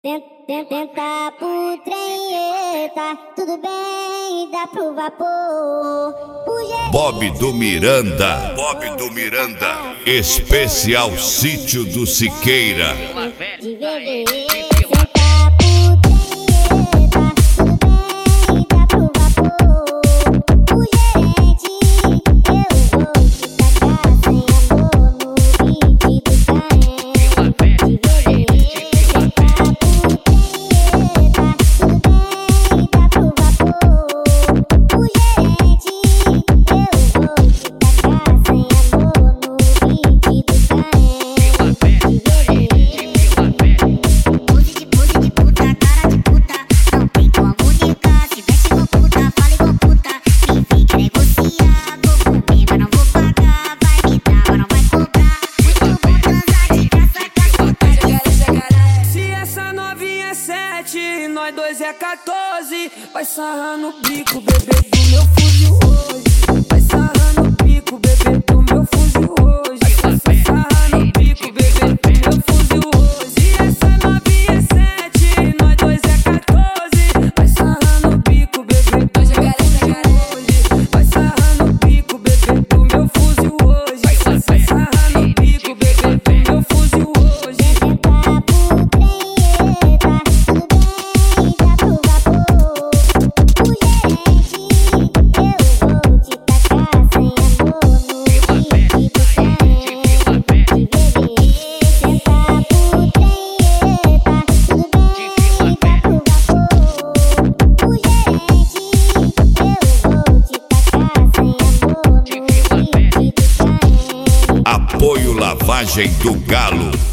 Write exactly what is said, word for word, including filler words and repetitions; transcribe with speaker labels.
Speaker 1: Tenta pro trem, eita, tudo bem, dá pro vapor.
Speaker 2: Bob do Miranda, Bob do Miranda, especial Sítio do Siqueira.
Speaker 1: De bebê, senta pro trem, eita, tudo bem, dá pro vapor. O gerente, eu vou te tacar sem amor no beat do carente. De bebê,
Speaker 3: nós dois é quatorze. Vai sarrar no bico, bebê, do meu fuzil hoje. Vai sarrar no bico, bebê, do meu fuzil hoje. Vai sarrar no bico, bebê, do meu fuzil hoje. Se essa novinha é sete, nós dois é quatorze. Vai sarrar no bico, bebê, do meu fuzil hoje. Vai sarrar no bico, bebê, do meu fuzil hoje. Vai sarrar no bico, bebê, do meu fuzil hoje.
Speaker 2: Apoio Lavagem do Galo.